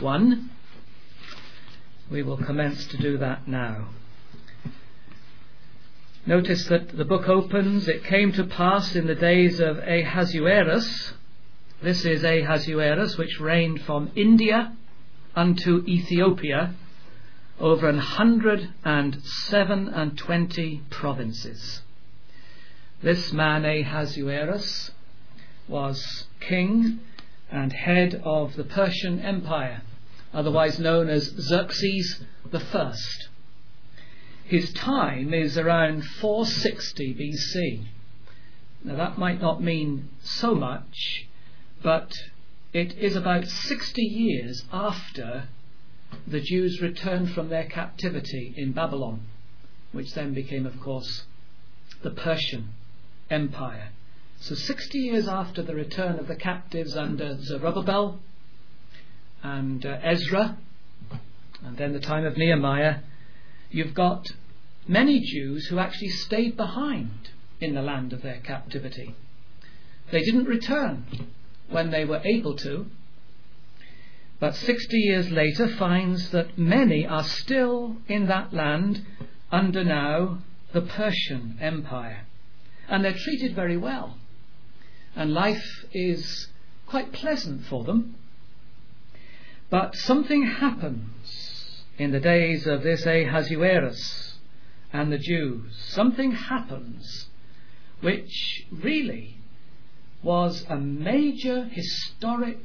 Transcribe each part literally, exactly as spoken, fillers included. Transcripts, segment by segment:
one. We will commence to do that now. Notice that the book opens, "It came to pass in the days of Ahasuerus." This is Ahasuerus, which reigned from India unto Ethiopia over an hundred and seven and twenty provinces. This man Ahasuerus was king and head of the Persian Empire, otherwise known as Xerxes the First. His time is around four sixty B C. Now that might not mean so much, but it is about sixty years after the Jews returned from their captivity in Babylon, which then became, of course, the Persian Empire. So sixty years after the return of the captives under Zerubbabel and uh, Ezra, and then the time of Nehemiah, you've got many Jews who actually stayed behind in the land of their captivity. They didn't return when they were able to, but sixty years later finds that many are still in that land under now the Persian Empire. And they're treated very well. And life is quite pleasant for them. But something happens in the days of this Ahasuerus and the Jews. Something happens which really was a major historic,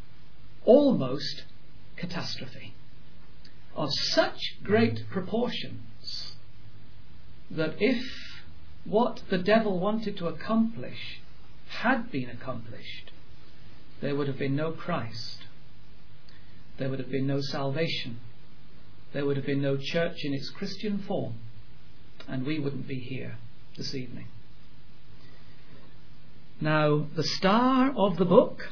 almost catastrophe of such great proportions that if what the devil wanted to accomplish had been accomplished, there would have been no Christ, there would have been no salvation, there would have been no church in its Christian form, and we wouldn't be here this evening. Now, the star of the book,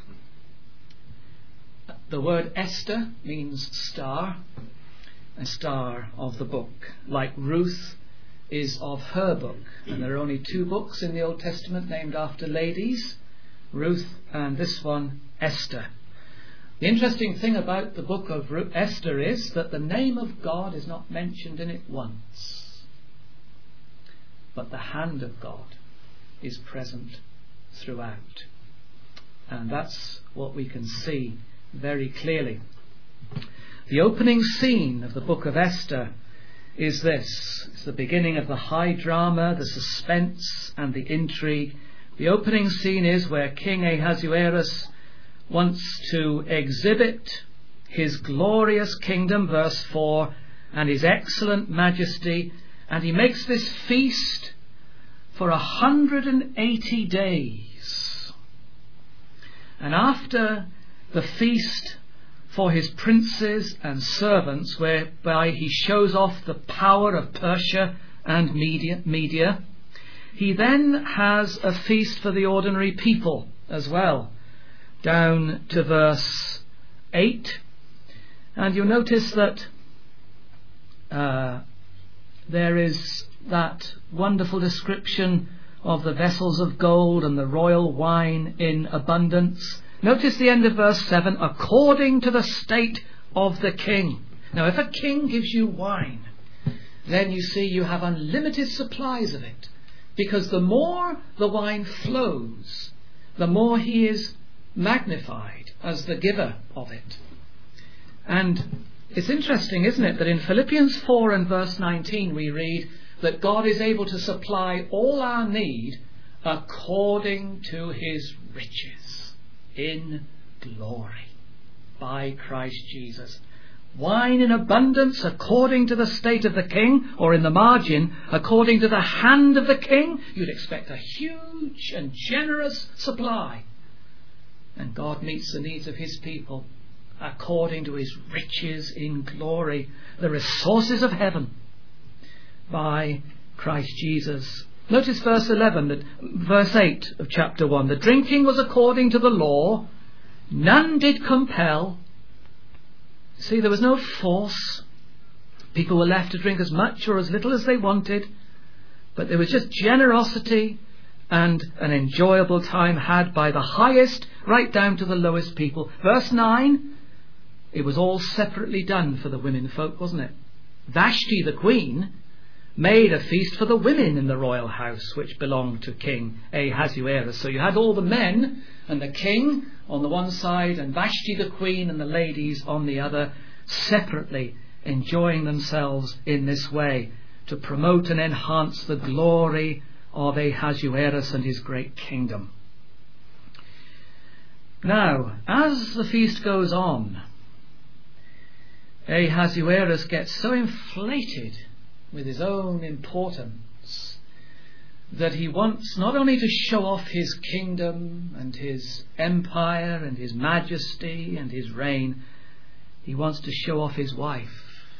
the word Esther means star, a star of the book, like Ruth is of her book. And there are only two books in the Old Testament named after ladies, Ruth and this one, Esther. The interesting thing about the book of Esther is that the name of God is not mentioned in it once, but the hand of God is present throughout. And that's what we can see very clearly. The opening scene of the book of Esther is this. It's the beginning of the high drama, the suspense and the intrigue. The opening scene is where King Ahasuerus wants to exhibit his glorious kingdom, verse four, and his excellent majesty, and he makes this feast for a hundred and eighty days. And after the feast for his princes and servants, whereby he shows off the power of Persia and Media, Media, he then has a feast for the ordinary people as well, down to verse eight. And you'll notice that uh, there is that wonderful description of the vessels of gold and the royal wine in abundance. Notice the end of verse seven, according to the state of the king. Now, if a king gives you wine, then you see you have unlimited supplies of it, because the more the wine flows, the more he is magnified as the giver of it. And it's interesting, isn't it, that in Philippians four and verse nineteen we read that God is able to supply all our need according to his riches in glory by Christ Jesus. Wine in abundance according to the state of the king, or in the margin, according to the hand of the king. You'd expect a huge and generous supply. And God meets the needs of his people according to his riches in glory, the resources of heaven, by Christ Jesus. Notice verse eleven, that verse eight of chapter one. The drinking was according to the law, none did compel. See, there was no force. People were left to drink as much or as little as they wanted, but there was just generosity and an enjoyable time had by the highest right down to the lowest people. Verse nine, it was all separately done for the women folk, wasn't it? Vashti the queen made a feast for the women in the royal house, which belonged to King Ahasuerus. So you had all the men and the king on the one side, and Vashti the queen and the ladies on the other, separately enjoying themselves in this way to promote and enhance the glory of Ahasuerus and his great kingdom. Now, as the feast goes on, Ahasuerus gets so inflated with his own importance that he wants not only to show off his kingdom and his empire and his majesty and his reign, he wants to show off his wife.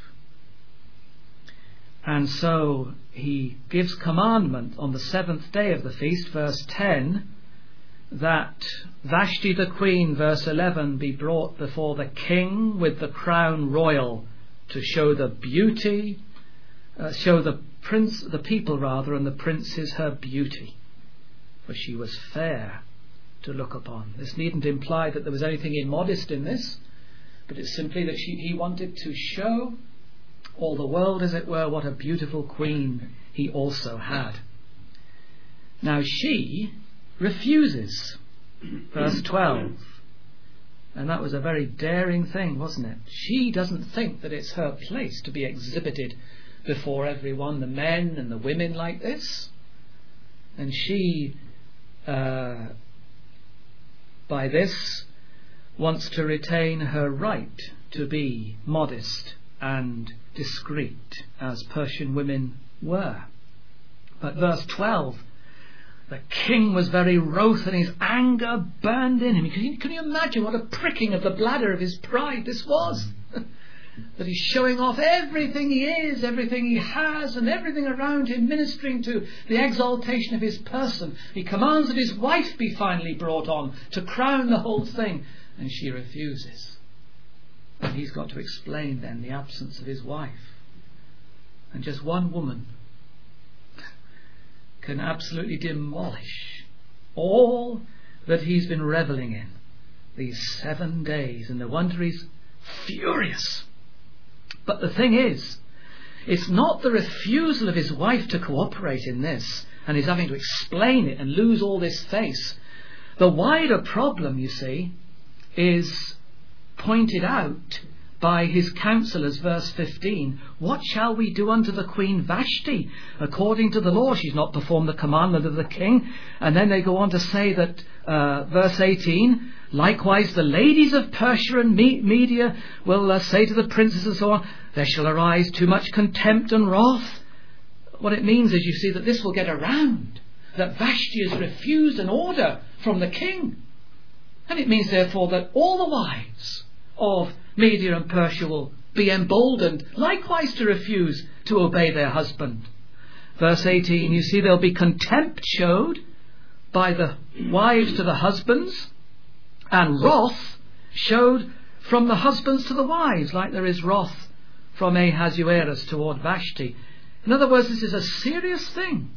And so he gives commandment on the seventh day of the feast, verse ten, that Vashti the queen, verse eleven, be brought before the king with the crown royal to show the beauty, uh, show the prince, the people rather, and the princes her beauty, for she was fair to look upon. This needn't imply that there was anything immodest in this, but it's simply that she, he wanted to show all the world, as it were, what a beautiful queen he also had. Now she refuses, verse twelve, and that was a very daring thing, wasn't it? She doesn't think that it's her place to be exhibited before everyone, the men and the women, like this, and she uh, by this wants to retain her right to be modest and discreet, as Persian women were. But verse twelve, the king was very wroth, and his anger burned in him. Can you, can you imagine what a pricking of the bladder of his pride this was? That he's showing off everything he is, everything he has, and everything around him, ministering to the exaltation of his person. He commands that his wife be finally brought on to crown the whole thing, and she refuses. And he's got to explain then the absence of his wife. And just one woman can absolutely demolish all that he's been reveling in these seven days. And no wonder he's furious. But the thing is, it's not the refusal of his wife to cooperate in this, and he's having to explain it and lose all this face. The wider problem, you see, is pointed out by his counsellors, verse fifteen. What shall we do unto the queen Vashti? According to the law, she's not performed the commandment of the king. And then they go on to say that, uh, verse eighteen, likewise the ladies of Persia and Media will uh, say to the princes and so on, there shall arise too much contempt and wrath. What it means is, you see, that this will get around, that Vashti has refused an order from the king. And it means, therefore, that all the wives of Media and Persia will be emboldened likewise to refuse to obey their husband. Verse eighteen, you see, there'll be contempt showed by the wives to the husbands, and wrath showed from the husbands to the wives, like there is wrath from Ahasuerus toward Vashti. In other words, this is a serious thing.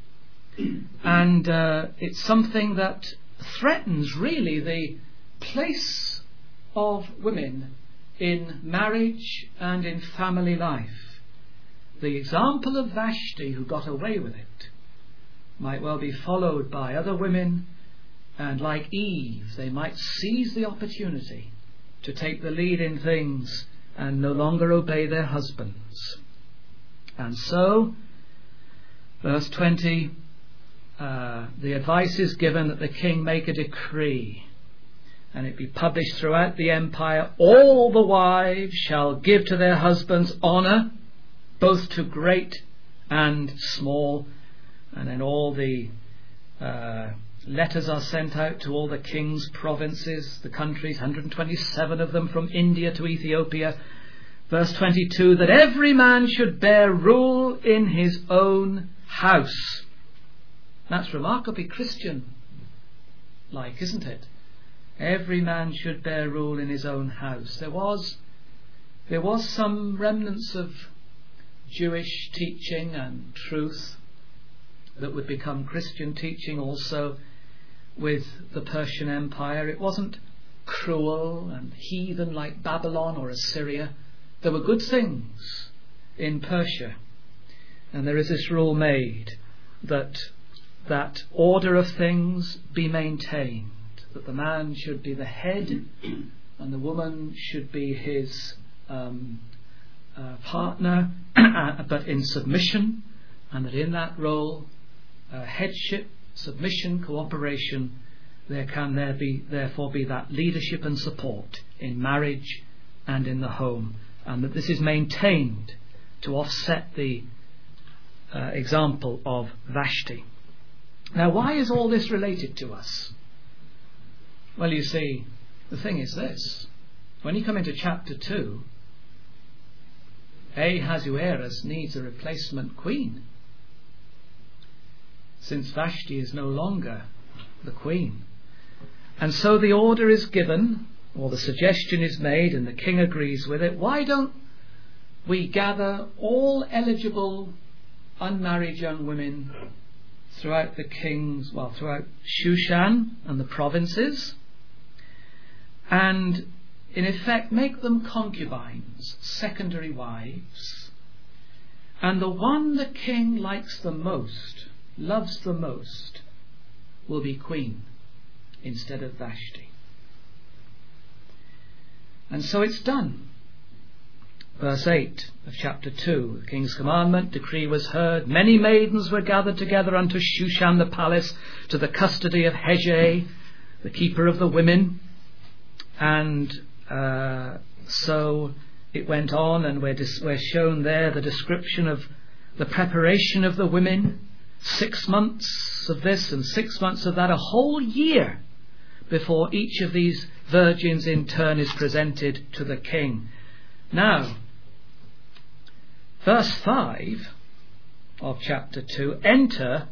And uh, it's something that threatens really the place of women in marriage and in family life. The example of Vashti, who got away with it, might well be followed by other women, and like Eve, they might seize the opportunity to take the lead in things and no longer obey their husbands. And so, verse twenty, uh, the advice is given that the king make a decree, and it be published throughout the empire. All the wives shall give to their husbands honour, both to great and small. And then all the uh, letters are sent out to all the king's provinces, the countries, one hundred twenty-seven of them, from India to Ethiopia. Verse twenty-two, that every man should bear rule in his own house. That's remarkably Christian-like, isn't it? Every man should bear rule in his own house. There was, there was some remnants of Jewish teaching and truth that would become Christian teaching also with the Persian Empire. It wasn't cruel and heathen like Babylon or Assyria. There were good things in Persia. And there is this rule made that that order of things be maintained, that the man should be the head and the woman should be his um, uh, partner, but in submission, and that in that role, uh, headship, submission, cooperation, there can there be therefore be that leadership and support in marriage and in the home, and that this is maintained to offset the uh, example of Vashti. Now, why is all this related to us? Well, you see, the thing is this. When you come into chapter two, Ahasuerus needs a replacement queen, since Vashti is no longer the queen. And so the order is given, or the suggestion is made, and the king agrees with it. Why don't we gather all eligible unmarried young women throughout the king's, well, throughout Shushan and the provinces, and in effect make them concubines, secondary wives, and the one the king likes the most, loves the most, will be queen instead of Vashti. And so it's done. Verse eight of chapter two, the king's commandment, decree was heard. Many maidens were gathered together unto Shushan the palace, to the custody of Hegai, the keeper of the women. And uh, so it went on, and we're, dis- we're shown there the description of the preparation of the women. Six months of this and six months of that, a whole year before each of these virgins in turn is presented to the king. Now, verse five of chapter two, enter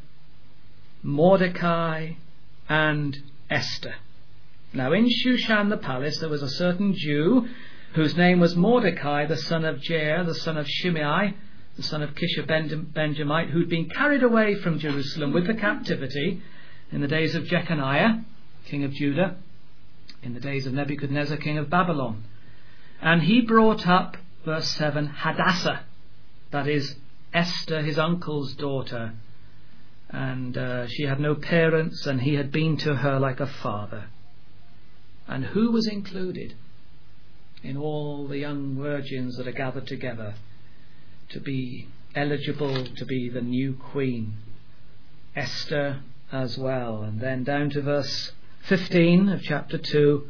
Mordecai and Esther. Now, in Shushan the palace there was a certain Jew whose name was Mordecai, the son of Jair, the son of Shimei, the son of Kish of Benjamite, who'd been carried away from Jerusalem with the captivity in the days of Jeconiah, king of Judah, in the days of Nebuchadnezzar, king of Babylon. And he brought up, verse seven, Hadassah, that is Esther, his uncle's daughter. And uh, she had no parents, and he had been to her like a father. And who was included in all the young virgins that are gathered together to be eligible to be the new queen? Esther as well. And then down to verse fifteen of chapter two,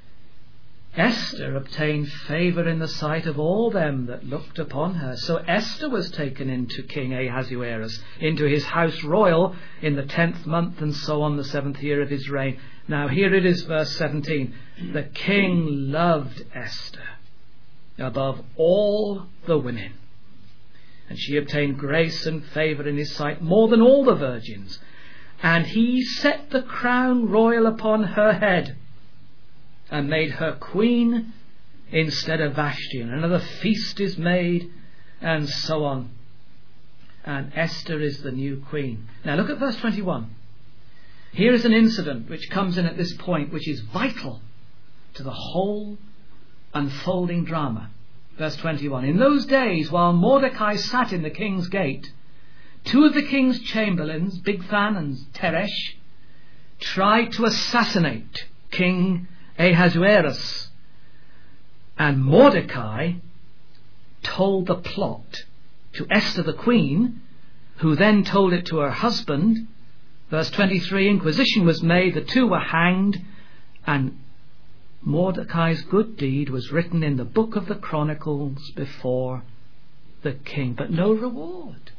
Esther obtained favour in the sight of all them that looked upon her. So Esther was taken into King Ahasuerus, into his house royal in the tenth month, and so on, the seventh year of his reign. Now here it is, verse seventeen. The king loved Esther above all the women, and she obtained grace and favour in his sight more than all the virgins. And he set the crown royal upon her head, and made her queen instead of Vashti. And another feast is made, and so on. And Esther is the new queen. Now look at verse twenty-one. Here is an incident which comes in at this point, which is vital to the whole unfolding drama. Verse twenty-one. In those days, while Mordecai sat in the king's gate, two of the king's chamberlains, Bigthan and Teresh, tried to assassinate King Ahasuerus. And Mordecai told the plot to Esther the queen, who then told it to her husband. Verse twenty-three, inquisition was made, the two were hanged, and Mordecai's good deed was written in the book of the Chronicles before the king. But no reward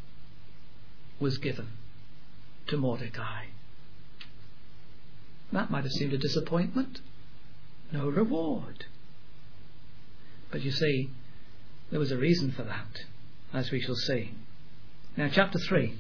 was given to Mordecai. That might have seemed a disappointment. No reward. But you see, there was a reason for that, as we shall see. Now, chapter three.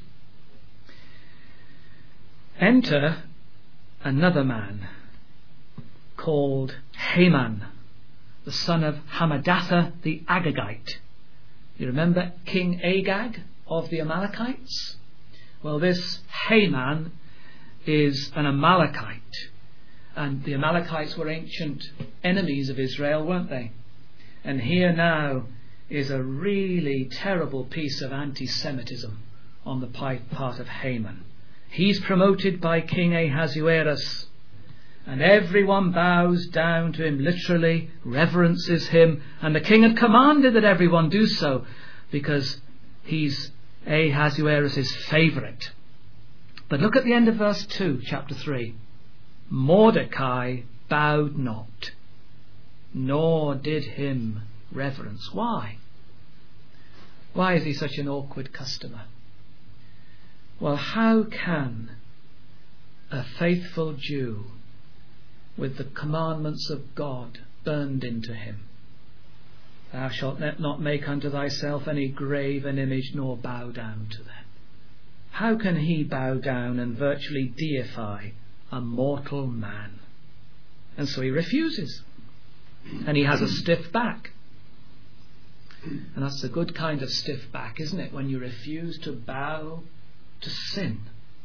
Enter another man called Haman, the son of Hammedatha the Agagite. You remember King Agag of the Amalekites? Well, this Haman is an Amalekite. And the Amalekites were ancient enemies of Israel, weren't they? And here now is a really terrible piece of anti-Semitism on the part of Haman. He's promoted by King Ahasuerus, and everyone bows down to him, literally reverences him, and the king had commanded that everyone do so because he's Ahasuerus' favourite. But look at the end of verse two, chapter three. Mordecai bowed not, nor did him reverence. Why? Why is he such an awkward customer? Well, how can a faithful Jew with the commandments of God burned into him, thou shalt not make unto thyself any graven image, nor bow down to them, how can he bow down and virtually deify a mortal man? And so he refuses, and he has a stiff back. And that's a good kind of stiff back, isn't it, when you refuse to bow to sin?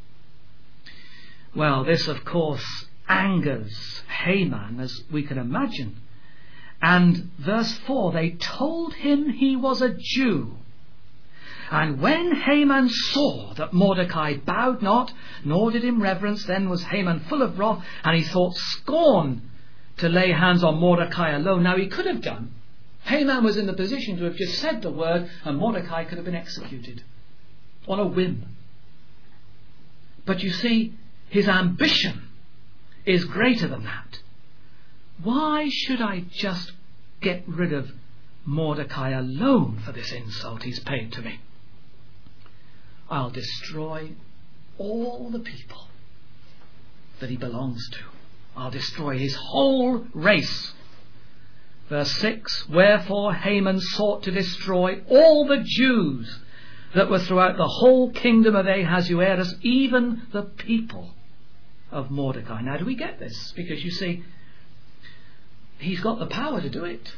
Well, this of course angers Haman, as we can imagine. And verse four, they told him he was a Jew. And when Haman saw that Mordecai bowed not, nor did him reverence, then was Haman full of wrath, and he thought scorn to lay hands on Mordecai alone. Now he could have done. Haman was in the position to have just said the word, and Mordecai could have been executed on a whim. But you see, his ambition is greater than that. Why should I just get rid of Mordecai alone for this insult he's paid to me? I'll destroy all the people that he belongs to. I'll destroy his whole race. Verse six, wherefore Haman sought to destroy all the Jews that were throughout the whole kingdom of Ahasuerus, even the people of Mordecai. Now, do we get this? Because you see, he's got the power to do it.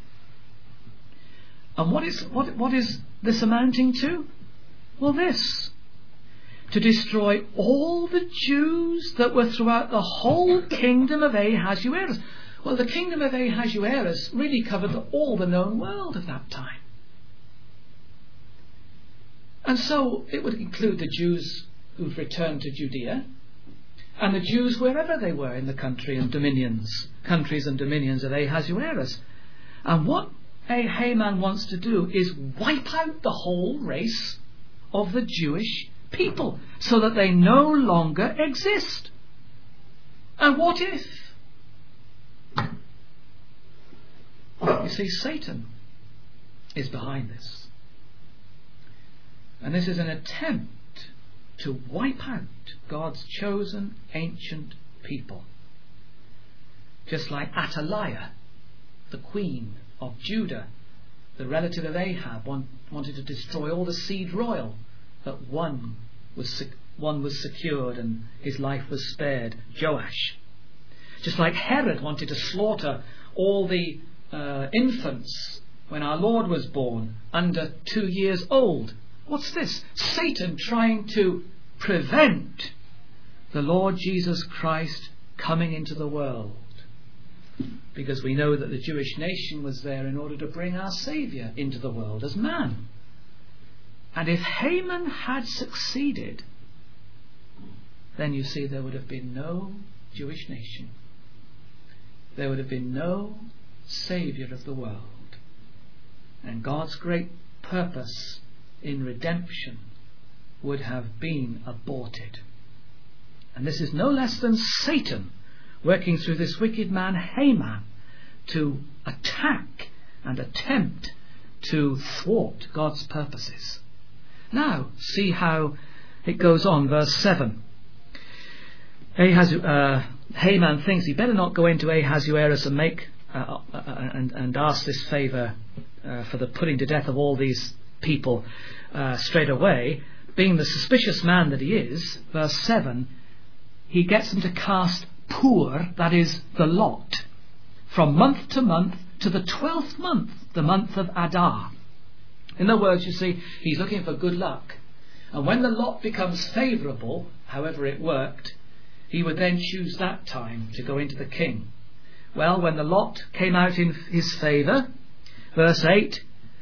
And what is what what is this amounting to? Well, this: to destroy all the Jews that were throughout the whole kingdom of Ahasuerus. Well, the kingdom of Ahasuerus really covered all the known world of that time. And so it would include the Jews who've returned to Judea, and the Jews wherever they were in the country and dominions, countries and dominions of Ahasuerus. And what Haman wants to do is wipe out the whole race of the Jewish people so that they no longer exist. And what if? You see, Satan is behind this. And this is an attempt to wipe out God's chosen ancient people. Just like Athaliah, the queen of Judah, the relative of Ahab, want, wanted to destroy all the seed royal, but one was one was secured and his life was spared, Joash. Just like Herod wanted to slaughter all the uh, infants when our Lord was born, under two years old. What's this? Satan trying to prevent the Lord Jesus Christ coming into the world. Because we know that the Jewish nation was there in order to bring our Saviour into the world as man. And if Haman had succeeded, then you see there would have been no Jewish nation. There would have been no Saviour of the world. And God's great purpose in redemption would have been aborted. And this is no less than Satan working through this wicked man Haman to attack and attempt to thwart God's purposes. Now, see how it goes on, verse seven. Ahaz, uh, Haman thinks he better not go into Ahasuerus and make uh, uh, and, and ask this favour uh, for the putting to death of all these people uh, straight away. Being the suspicious man that he is, verse seven, he gets them to cast pur, that is the lot, from month to month to the twelfth month, the month of Adar. In other words, you see, he's looking for good luck. And when the lot becomes favourable, however it worked, he would then choose that time to go into the king. Well, when the lot came out in his favour, verse eight,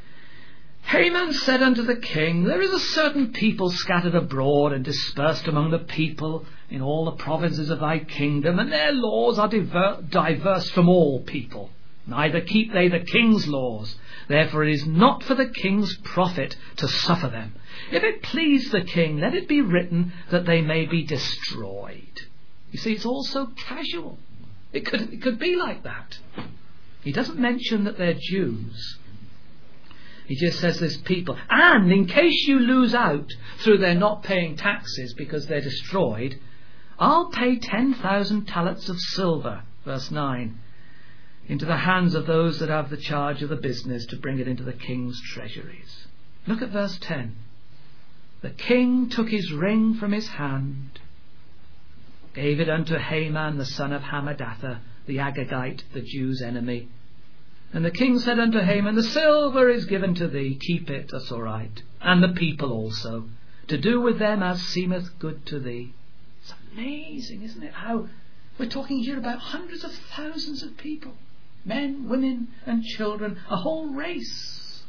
Haman said unto the king, there is a certain people scattered abroad and dispersed among the people in all the provinces of thy kingdom, and their laws are diver- diverse from all people. Neither keep they the king's laws. Therefore it is not for the king's profit to suffer them. If it please the king, let it be written that they may be destroyed. You see, it's all so casual. It could, it could be like that. He doesn't mention that they're Jews. He just says there's people. And in case you lose out through their not paying taxes because they're destroyed, I'll pay ten thousand talents of silver, verse nine, into the hands of those that have the charge of the business to bring it into the king's treasuries. Look at verse ten. The king took his ring from his hand, gave it unto Haman the son of Hammedatha, the Agagite, the Jews' enemy. And the king said unto Haman, the silver is given to thee, keep it, that's all right, and the people also, to do with them as seemeth good to thee. It's amazing, isn't it, how we're talking here about hundreds of thousands of people, men, women and children, a whole race.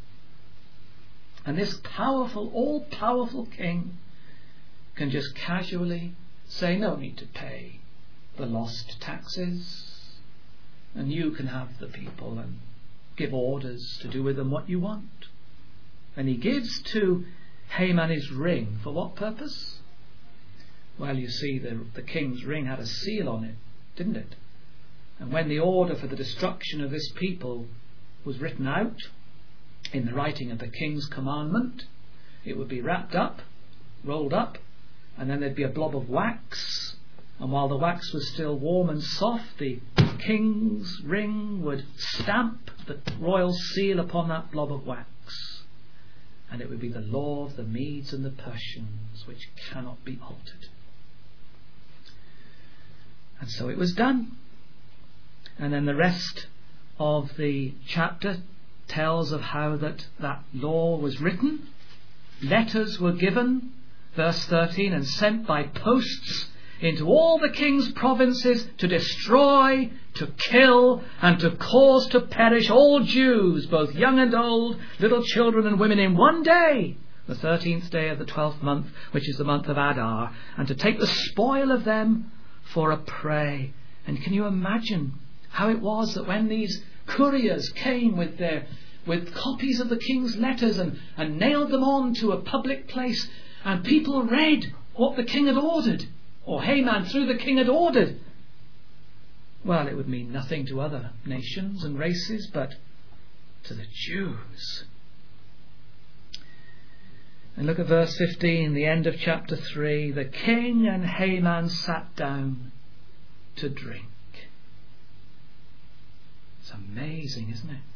And this powerful, all-powerful king can just casually say, no need to pay the lost taxes, and you can have the people and give orders to do with them what you want. And he gives to Haman his ring. For what purpose? Well, you see, the, the king's ring had a seal on it, didn't it? And when the order for the destruction of this people was written out in the writing of the king's commandment, it would be wrapped up, rolled up, and then there'd be a blob of wax. And while the wax was still warm and soft, the king's ring would stamp the royal seal upon that blob of wax. And it would be the law of the Medes and the Persians, which cannot be altered. And so it was done. And then the rest of the chapter tells of how that, that law was written. Letters were given, verse thirteen, and sent by posts into all the king's provinces to destroy, to kill, and to cause to perish all Jews, both young and old, little children and women, in one day, the thirteenth day of the twelfth month, which is the month of Adar, and to take the spoil of them for a prey. And can you imagine how it was that when these couriers came with their with copies of the king's letters and, and nailed them on to a public place, and people read what the king had ordered, or Haman through the king had ordered, well, it would mean nothing to other nations and races, but to the Jews. And look at verse fifteen, the end of chapter three. The king and Haman sat down to drink. It's amazing, isn't it?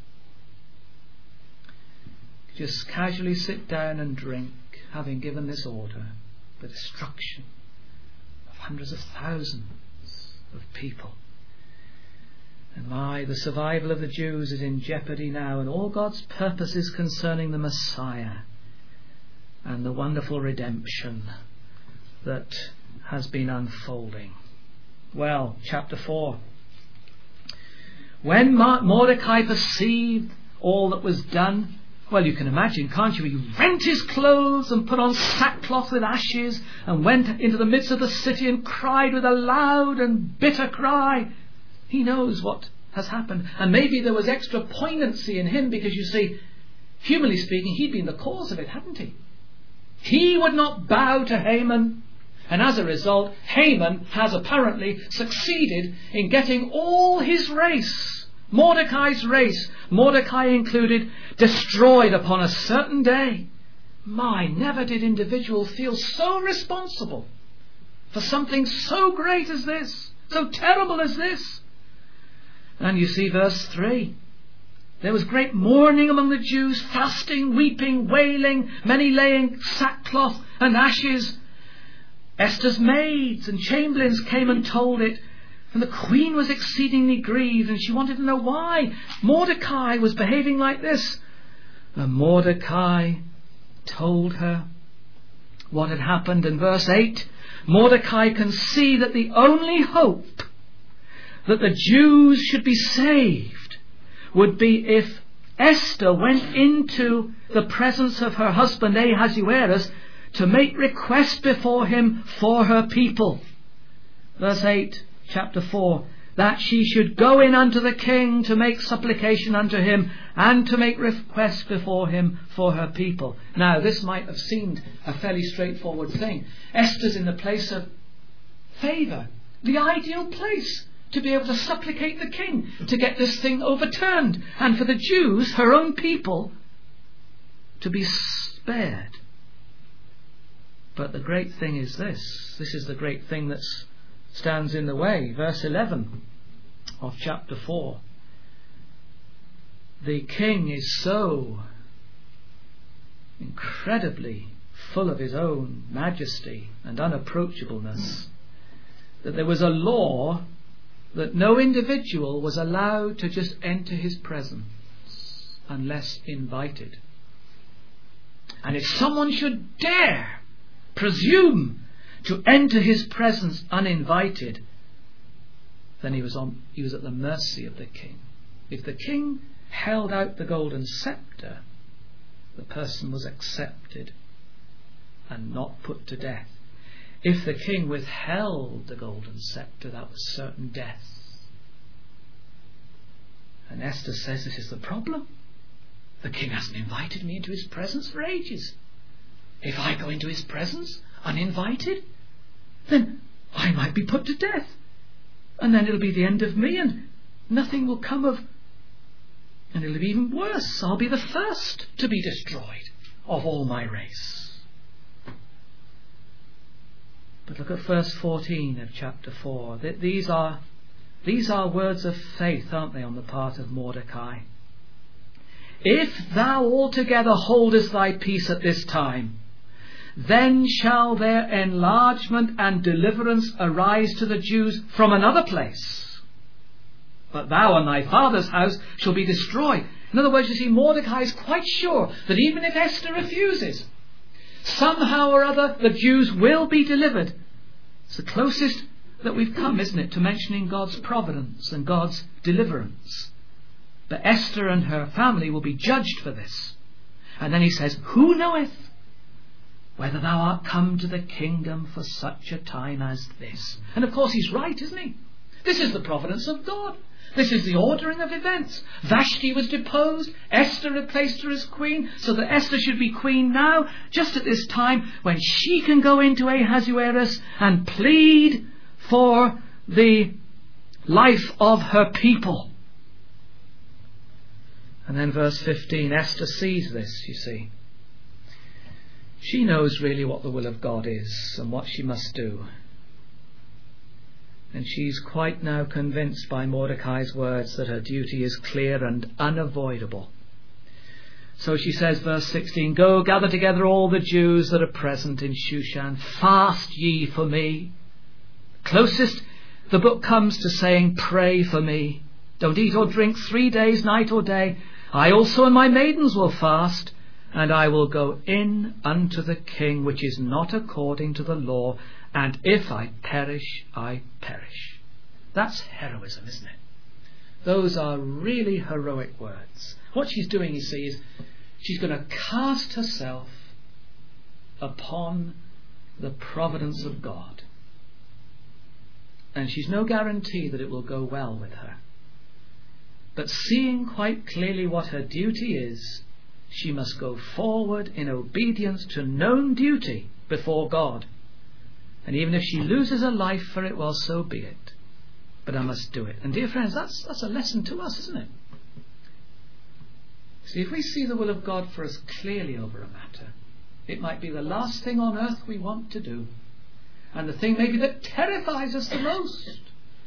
Just casually sit down and drink, having given this order, the destruction of hundreds of thousands of people. And my, the survival of the Jews is in jeopardy now, and all God's purposes concerning the Messiah and the wonderful redemption that has been unfolding. Well, chapter four. When Mordecai perceived all that was done, well, you can imagine, can't you? He rent his clothes and put on sackcloth with ashes and went into the midst of the city and cried with a loud and bitter cry. He knows what has happened. And maybe there was extra poignancy in him because, you see, humanly speaking, he'd been the cause of it, hadn't he? He would not bow to Haman. And as a result, Haman has apparently succeeded in getting all his race, Mordecai's race, Mordecai included, destroyed upon a certain day. My, never did individual feel so responsible for something so great as this, so terrible as this. And you see verse three. There was great mourning among the Jews, fasting, weeping, wailing, many laying sackcloth and ashes. Esther's maids and chamberlains came and told it, and the queen was exceedingly grieved, and she wanted to know why Mordecai was behaving like this. And Mordecai told her what had happened. In verse eight, Mordecai can see that the only hope that the Jews should be saved would be if Esther went into the presence of her husband Ahasuerus to make request before him for her people. Verse eight, chapter four, that she should go in unto the king to make supplication unto him and to make request before him for her people. Now, this might have seemed a fairly straightforward thing. Esther's in the place of favour, the ideal place to be able to supplicate the king to get this thing overturned, and for the Jews, her own people, to be spared. But the great thing is this. This is the great thing that stands in the way. Verse eleven of chapter four. The king is so incredibly full of his own majesty and unapproachableness that there was a law that no individual was allowed to just enter his presence unless invited. And if someone should dare presume to enter his presence uninvited, then he was on he was at the mercy of the king. If the king held out the golden scepter, the person was accepted and not put to death. If the king withheld the golden scepter, that was certain death. And Esther says, this is the problem. The king hasn't invited me into his presence for ages. If I go into his presence uninvited, then I might be put to death. And then it'll be the end of me, and nothing will come of... And it'll be even worse. I'll be the first to be destroyed of all my race. But look at verse fourteen of chapter four. These are, these are words of faith, aren't they, on the part of Mordecai? If thou altogether holdest thy peace at this time, then shall their enlargement and deliverance arise to the Jews from another place. But thou and thy father's house shall be destroyed. In other words, you see, Mordecai is quite sure that even if Esther refuses, somehow or other the Jews will be delivered. It's the closest that we've come, isn't it, to mentioning God's providence and God's deliverance. But Esther and her family will be judged for this. And then he says, who knoweth whether thou art come to the kingdom for such a time as this? And of course he's right, isn't he? This is the providence of God. This is the ordering of events. Vashti was deposed. Esther replaced her as queen, so that Esther should be queen now, just at this time when she can go into Ahasuerus and plead for the life of her people. And then verse fifteen, Esther sees this, you see. She knows really what the will of God is and what she must do. And she's quite now convinced by Mordecai's words that her duty is clear and unavoidable. So she says, verse sixteen, go gather together all the Jews that are present in Shushan. Fast ye for me. Closest the book comes to saying, pray for me. Don't eat or drink three days, night or day. I also and my maidens will fast, and I will go in unto the king, which is not according to the law. And if I perish, I perish. That's heroism, isn't it? Those are really heroic words. What she's doing, you see, is she's going to cast herself upon the providence of God. And she's no guarantee that it will go well with her. But seeing quite clearly what her duty is, she must go forward in obedience to known duty before God. And even if she loses her life for it, well, so be it. But I must do it. And dear friends, that's, that's a lesson to us, isn't it? See, if we see the will of God for us clearly over a matter, it might be the last thing on earth we want to do. And the thing maybe that terrifies us the most.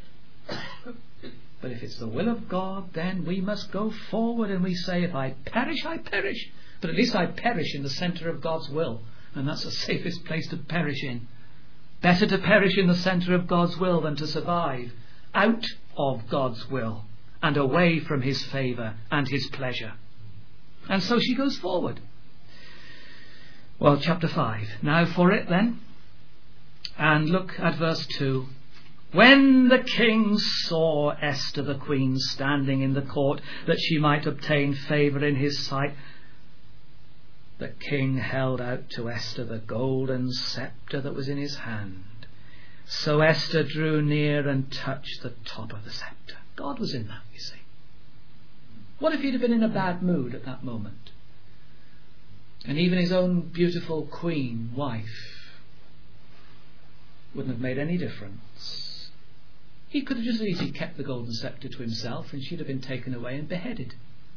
But if it's the will of God, then we must go forward and we say, if I perish, I perish. But at least I perish in the centre of God's will. And that's the safest place to perish in. Better to perish in the centre of God's will than to survive out of God's will and away from his favour and his pleasure. And so she goes forward. Well, chapter five. Now for it then. And look at verse two. When the king saw Esther the queen standing in the court, that she might obtain favour in his sight, the king held out to Esther the golden sceptre that was in his hand. So Esther drew near and touched the top of the sceptre. God was in that, you see. What if he'd have been in a bad mood at that moment? And even his own beautiful queen, wife, wouldn't have made any difference. He could have just easily kept the golden sceptre to himself and she'd have been taken away and beheaded.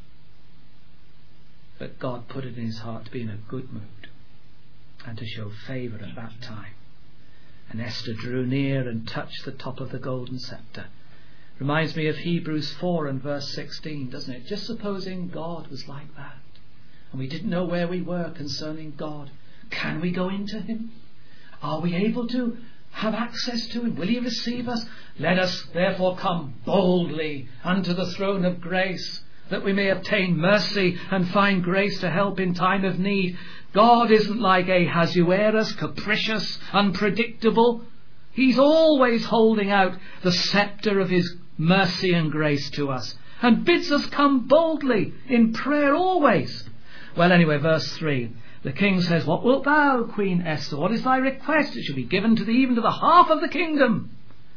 But God put it in his heart to be in a good mood and to show favour at that time. And Esther drew near and touched the top of the golden sceptre. Reminds me of Hebrews four and verse sixteen, doesn't it? Just supposing God was like that and we didn't know where we were concerning God. Can we go into him? Are we able to have access to him? Will he receive us? Let us therefore come boldly unto the throne of grace, that we may obtain mercy and find grace to help in time of need. God isn't like Ahasuerus, capricious, unpredictable. He's always holding out the sceptre of his mercy and grace to us and bids us come boldly in prayer always. Well, anyway, verse three. The king says, what wilt thou, Queen Esther? What is thy request? It shall be given to thee even to the half of the kingdom.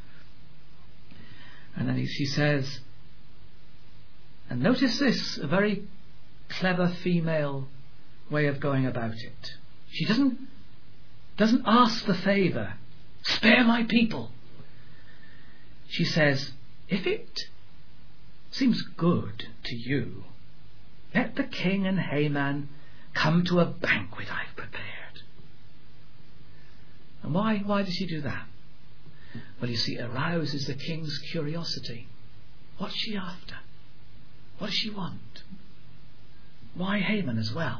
And then she says, and notice this, a very clever female way of going about it. She doesn't, doesn't ask the favour, spare my people. She says, if it seems good to you, let the king and Haman come to a banquet I've prepared. And why, why does she do that? Well, you see, it arouses the king's curiosity. What's she after? What does she want? Why Haman as well?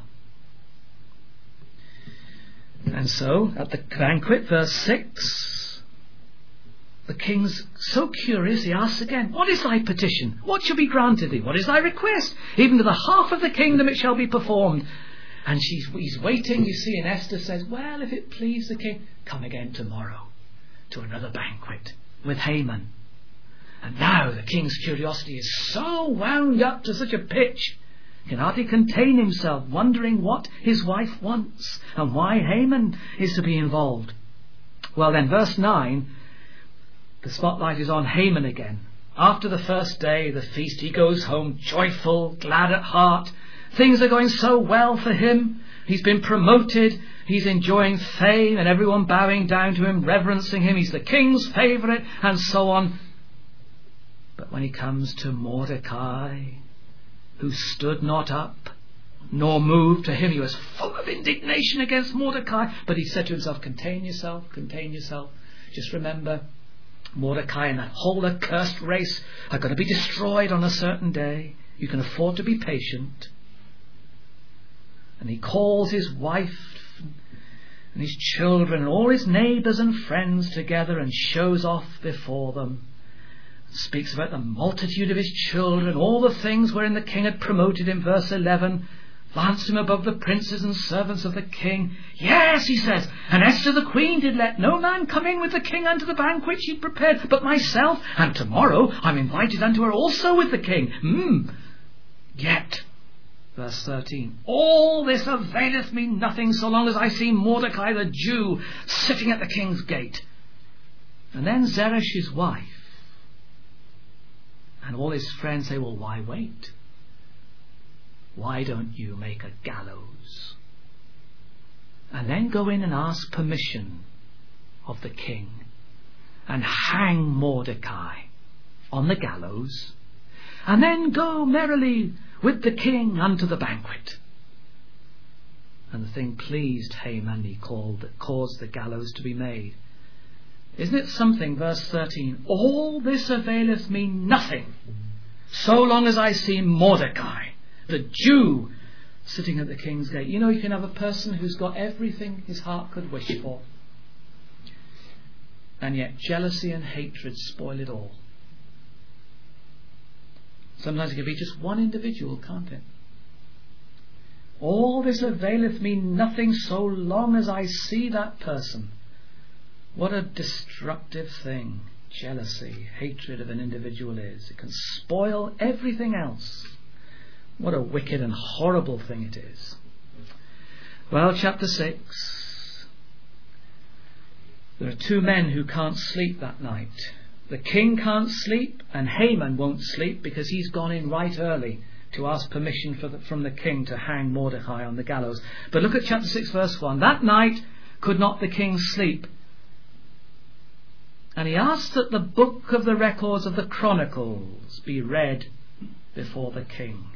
And so, at the banquet, verse six, the king's so curious, he asks again, what is thy petition? What shall be granted thee? What is thy request? Even to the half of the kingdom it shall be performed. And she's, he's waiting, you see, and Esther says, well, if it please the king, come again tomorrow to another banquet with Haman. And now the king's curiosity is so wound up to such a pitch, he can hardly contain himself, wondering what his wife wants and why Haman is to be involved. Well then, verse nine, the spotlight is on Haman again. After the first day, the feast, he goes home joyful, glad at heart. Things are going so well for him. He's been promoted. He's enjoying fame and everyone bowing down to him, reverencing him. He's the king's favourite and so on. But when he comes to Mordecai, who stood not up, nor moved, to him he was full of indignation against Mordecai. But he said to himself, contain yourself, contain yourself. Just remember, Mordecai and that whole accursed race are going to be destroyed on a certain day. You can afford to be patient. And he calls his wife and his children and all his neighbours and friends together and shows off before them. Speaks about the multitude of his children, all the things wherein the king had promoted him, verse eleven, advanced him above the princes and servants of the king. Yes, he says, and Esther the queen did let no man come in with the king unto the banquet she prepared, but myself, and tomorrow I'm invited unto her also with the king. Hmm. Yet, verse thirteen, all this availeth me nothing so long as I see Mordecai the Jew sitting at the king's gate. And then Zeresh his wife and all his friends say, well, why wait? Why don't you make a gallows? And then go in and ask permission of the king and hang Mordecai on the gallows, and then go merrily with the king unto the banquet. And the thing pleased Haman, he called, caused the gallows to be made. Isn't it something, verse thirteen, all this availeth me nothing, so long as I see Mordecai, the Jew, sitting at the king's gate. You know, you can have a person who's got everything his heart could wish for, and yet jealousy and hatred spoil it all. Sometimes it can be just one individual, can't it? All this availeth me nothing so long as I see that person What a destructive thing jealousy, hatred of an individual is. It can spoil everything else. What a wicked and horrible thing it is. Well, chapter six. There are two men who can't sleep that night. The king can't sleep, and Haman won't sleep because he's gone in right early to ask permission for the, from the king to hang Mordecai on the gallows. But look at chapter six, verse one. That night could not the king sleep. And he asked that the book of the records of the Chronicles be read before the king.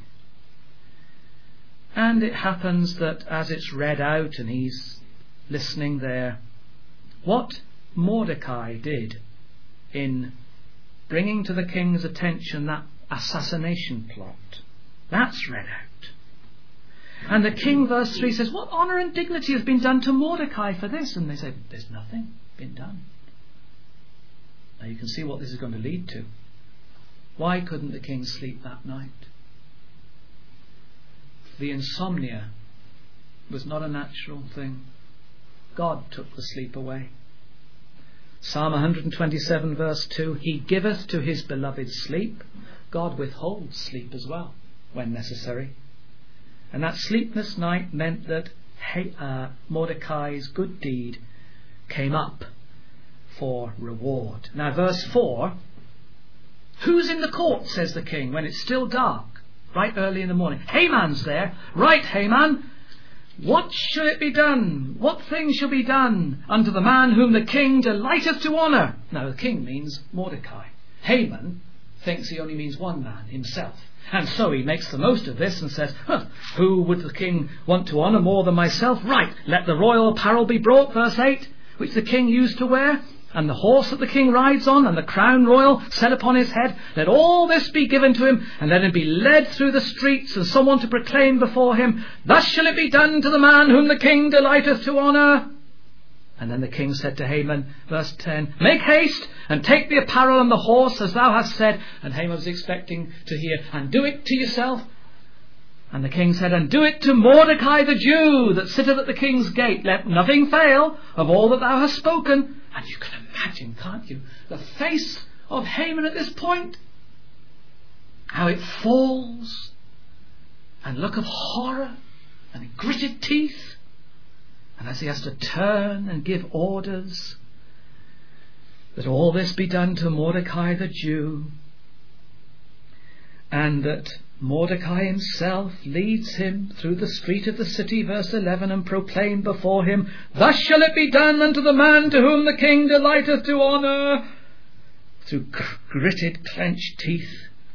And it happens that as it's read out and he's listening there, what Mordecai did in bringing to the king's attention that assassination plot, that's read out. And the king, verse three, says, what honour and dignity has been done to Mordecai for this? And they say, there's nothing been done. Now you can see what this is going to lead to. Why couldn't the king sleep that night? The insomnia was not a natural thing. God took the sleep away. Psalm one twenty-seven verse two, He giveth to his beloved sleep. God withholds sleep as well when necessary. And that sleepless night meant that uh, Mordecai's good deed came up for reward. Now verse four, who's in the court, says the king, when it's still dark, right early in the morning. Haman's there. Right, Haman, what shall it be done? What thing shall be done unto the man whom the king delighteth to honour? Now the king means Mordecai. Haman thinks he only means one man, himself. And so he makes the most of this and says, huh, who would the king want to honour more than myself? Right, let the royal apparel be brought, verse eight, which the king used to wear, and the horse that the king rides on, and the crown royal set upon his head. Let all this be given to him, and let him be led through the streets, and someone to proclaim before him, thus shall it be done to the man whom the king delighteth to honour. And then the king said to Haman, verse ten, make haste, and take the apparel and the horse, as thou hast said. And Haman was expecting to hear, and do it to yourself. And the king said, and do it to Mordecai the Jew, that sitteth at the king's gate. Let nothing fail of all that thou hast spoken. And you can imagine, can't you, the face of Haman at this point? How it falls, and look of horror, and gritted teeth. And as he has to turn and give orders, that all this be done to Mordecai the Jew, and that Mordecai himself leads him through the street of the city, verse eleven, and proclaim before him, thus shall it be done unto the man to whom the king delighteth to honour, through gritted clenched teeth.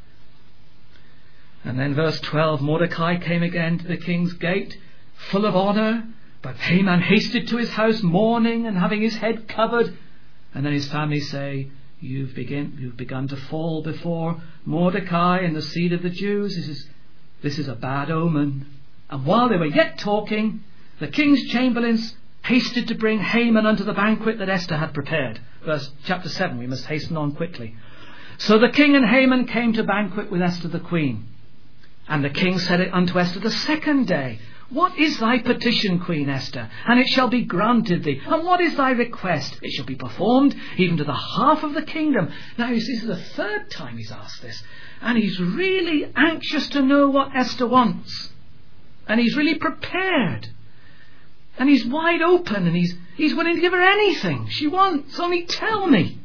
And then verse twelve, Mordecai came again to the king's gate, full of honour, but Haman hasted to his house mourning and having his head covered. And then his family say, You've, begin, you've begun to fall before Mordecai and the seed of the Jews. This is, this is a bad omen. And while they were yet talking, the king's chamberlains hasted to bring Haman unto the banquet that Esther had prepared. Verse chapter seven, we must hasten on quickly. So the king and Haman came to banquet with Esther the queen. And the king said it unto Esther the second day, What is thy petition, Queen Esther? And it shall be granted thee. And what is thy request? It shall be performed even to the half of the kingdom. Now, this is the third time he's asked this. And he's really anxious to know what Esther wants. And he's really prepared. And he's wide open, and he's, he's willing to give her anything she wants. Only tell me.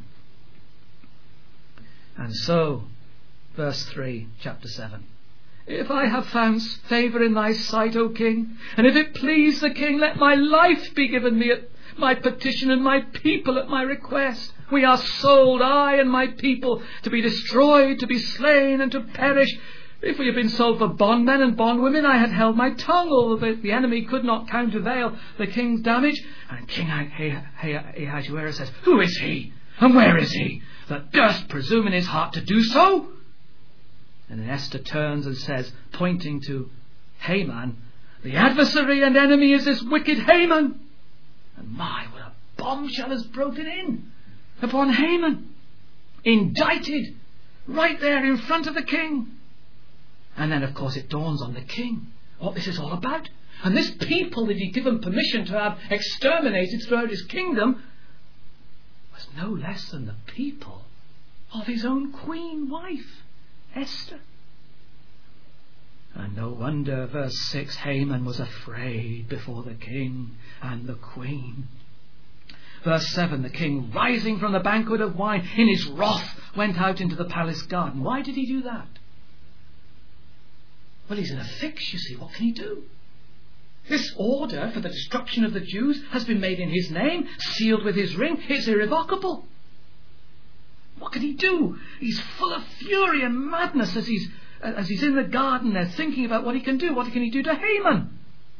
And so, verse three, chapter seven. If I have found favour in thy sight, O king, and if it please the king, let my life be given me at my petition, and my people at my request. We are sold, I and my people, to be destroyed, to be slain, and to perish. If we had been sold for bondmen and bondwomen, I had held my tongue, although the enemy could not countervail the king's damage. And King Ahasuerus says, Who is he, and where is he, that durst presume in his heart to do so? And then Esther turns and says, pointing to Haman, The adversary and enemy is this wicked Haman. And my, what a bombshell has broken in upon Haman. Indicted right there in front of the king. And then, of course, it dawns on the king what this is all about. And this people that he'd given permission to have exterminated throughout his kingdom, no less than the people of his own queen wife, Esther. And no wonder, verse six, Haman was afraid before the king and the queen. Verse seven, the king, rising from the banquet of wine, in his wrath went out into the palace garden. Why did he do that? Well, he's in a fix, you see. What can he do? This order for the destruction of the Jews has been made in his name, sealed with his ring. It's irrevocable. What can he do? He's full of fury and madness as he's as he's in the garden there thinking about what he can do. What can he do to Haman?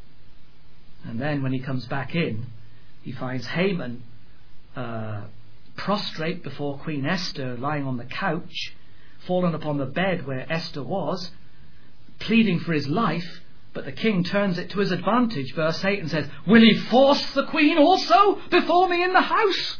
And then when he comes back in, he finds Haman uh, prostrate before Queen Esther, lying on the couch, fallen upon the bed where Esther was, pleading for his life. But the king turns it to his advantage, verse eight, and says, will he force the queen also before me in the house?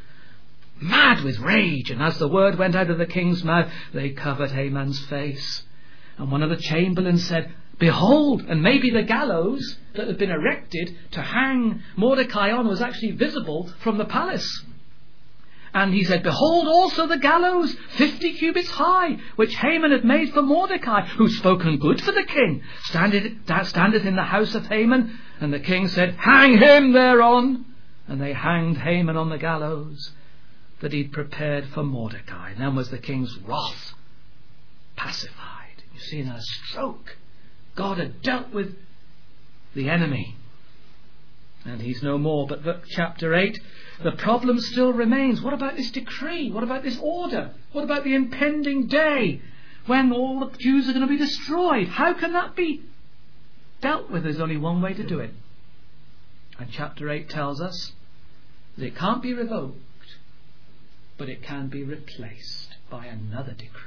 Mad with rage, and as the word went out of the king's mouth, they covered Haman's face. And one of the chamberlains said, behold, and maybe the gallows that had been erected to hang Mordecai on was actually visible from the palace. And he said, behold also the gallows, fifty cubits high, which Haman had made for Mordecai, who's spoken good for the king, standeth, standeth in the house of Haman. And the king said, hang him thereon. And they hanged Haman on the gallows that he'd prepared for Mordecai. And then was the king's wrath pacified. You see, in a stroke, God had dealt with the enemy. And he's no more. But look, chapter eight, the problem still remains. What about this decree? What about this order? What about the impending day when all the Jews are going to be destroyed? How can that be dealt with? There's only one way to do it. And chapter eight tells us that it can't be revoked, but it can be replaced by another decree.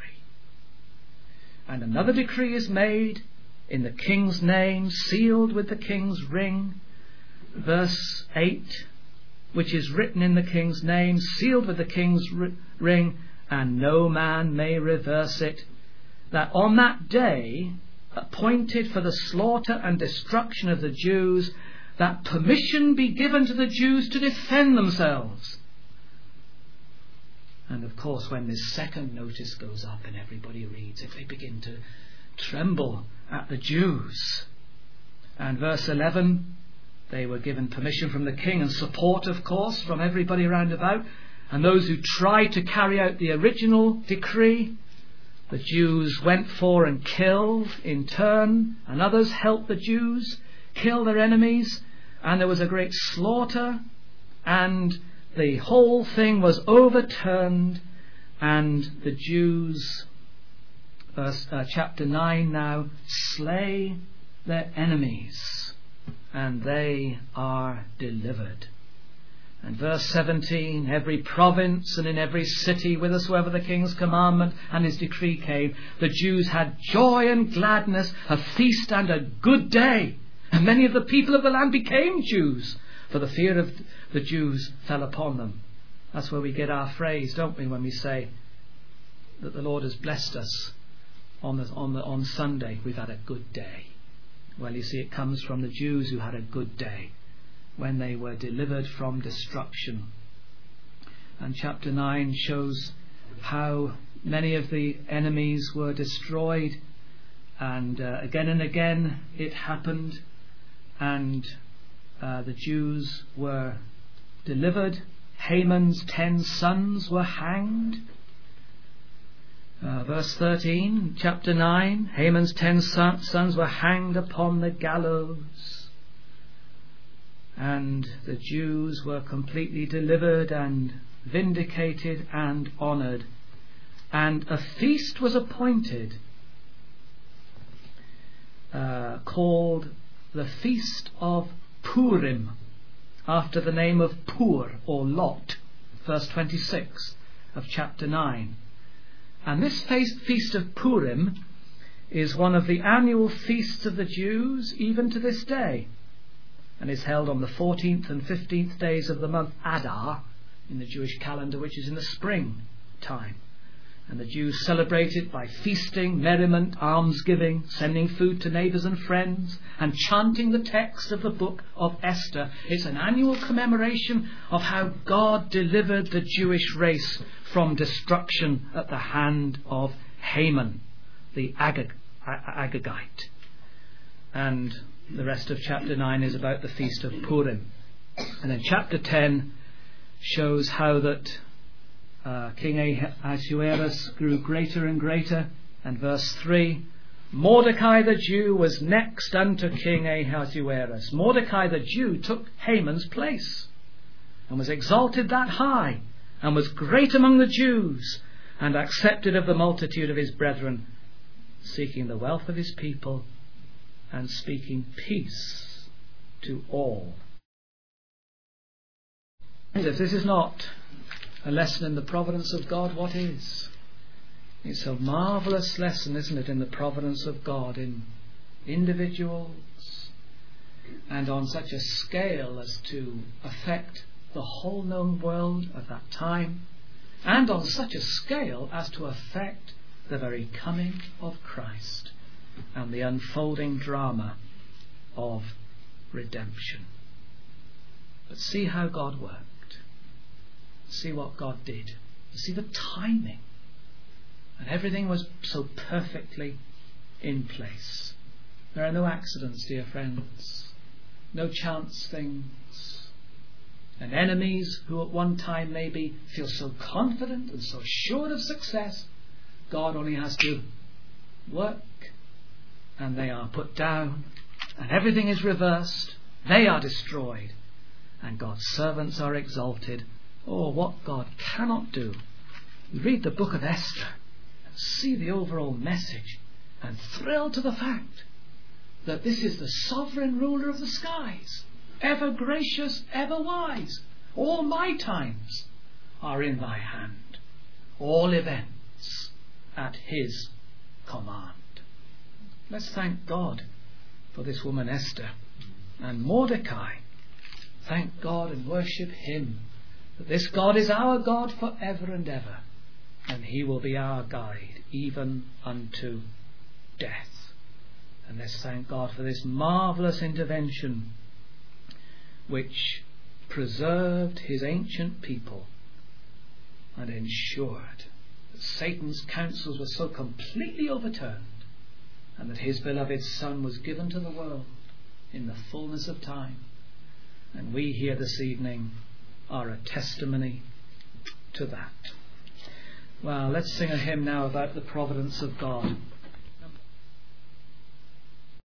And another decree is made in the king's name, sealed with the king's ring. Verse eight, which is written in the king's name, sealed with the king's r- ring, and no man may reverse it, that on that day, appointed for the slaughter and destruction of the Jews, that permission be given to the Jews to defend themselves. And of course, when this second notice goes up and everybody reads it, they begin to tremble at the Jews. And verse eleven, they were given permission from the king and support, of course, from everybody round about. And those who tried to carry out the original decree, the Jews went for and killed in turn, and others helped the Jews kill their enemies, and there was a great slaughter, and the whole thing was overturned, and the Jews, verse, uh, chapter nine now, slay their enemies, and they are delivered. And verse seventeen, every province and in every city whithersoever the king's commandment and his decree came, the Jews had joy and gladness, a feast and a good day. And many of the people of the land became Jews, for the fear of the Jews fell upon them. That's where we get our phrase, don't we, when we say that the Lord has blessed us on the, on the, on Sunday. We've had a good day. Well, you see, it comes from the Jews who had a good day when they were delivered from destruction. And chapter nine shows how many of the enemies were destroyed, and uh, again and again it happened, and uh, the Jews were delivered. Haman's ten sons were hanged. Uh, verse thirteen, chapter nine, Haman's ten son- sons were hanged upon the gallows. And the Jews were completely delivered and vindicated and honoured. And a feast was appointed uh, called the Feast of Purim, after the name of Pur or Lot, verse twenty-six of chapter nine. And this feast of Purim is one of the annual feasts of the Jews even to this day, and is held on the fourteenth and fifteenth days of the month Adar in the Jewish calendar, which is in the spring time. And the Jews celebrate it by feasting, merriment, almsgiving, sending food to neighbours and friends, and chanting the text of the book of Esther. It's an annual commemoration of how God delivered the Jewish race from destruction at the hand of Haman, the Agag- Agagite. And the rest of chapter nine is about the feast of Purim. And then chapter ten shows how that Uh, King Ahasuerus grew greater and greater, and verse three, Mordecai the Jew was next unto King Ahasuerus. Mordecai the Jew took Haman's place, and was exalted that high, and was great among the Jews, and accepted of the multitude of his brethren, seeking the wealth of his people, and speaking peace to all. If this is not a lesson in the providence of God, what is? It's a marvellous lesson, isn't it, in the providence of God in individuals, and on such a scale as to affect the whole known world at that time, and on such a scale as to affect the very coming of Christ and the unfolding drama of redemption. But see how God worked. See what God did. See the timing. And everything was so perfectly in place. There are no accidents, dear friends. No chance things. And enemies who at one time maybe feel so confident and so sure of success, God only has to work, and they are put down, and everything is reversed. They are destroyed, and God's servants are exalted. Oh, what God cannot do. You read the book of Esther and see the overall message and thrill to the fact that this is the sovereign ruler of the skies, ever gracious, ever wise. All my times are in thy hand, all events at his command. Let's thank God for this woman Esther, and Mordecai. Thank God and worship him. This God is our God for ever and ever, and he will be our guide even unto death. And let's thank God for this marvellous intervention which preserved his ancient people and ensured that Satan's counsels were so completely overturned, and that his beloved Son was given to the world in the fullness of time. And we here this evening are a testimony to that. Well, let's sing a hymn now about the providence of God.